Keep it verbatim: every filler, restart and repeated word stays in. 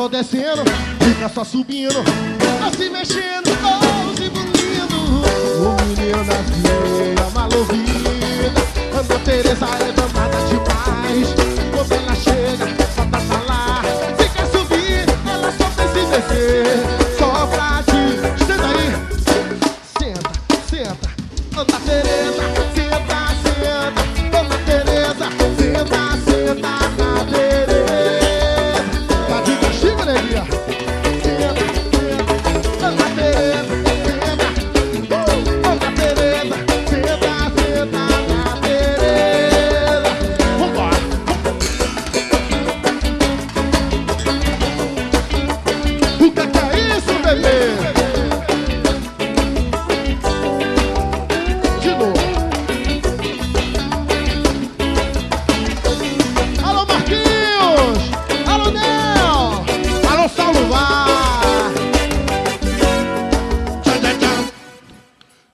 só descendo, fica só subindo, tá se mexendo, oh, se bonito. O menino das meias malovida, Ana Teresa é danada demais. Quando ela chega, só tá pra lá, fica subindo, ela só tem se descer, só pra te. Senta aí, senta, senta, Ana Teresa.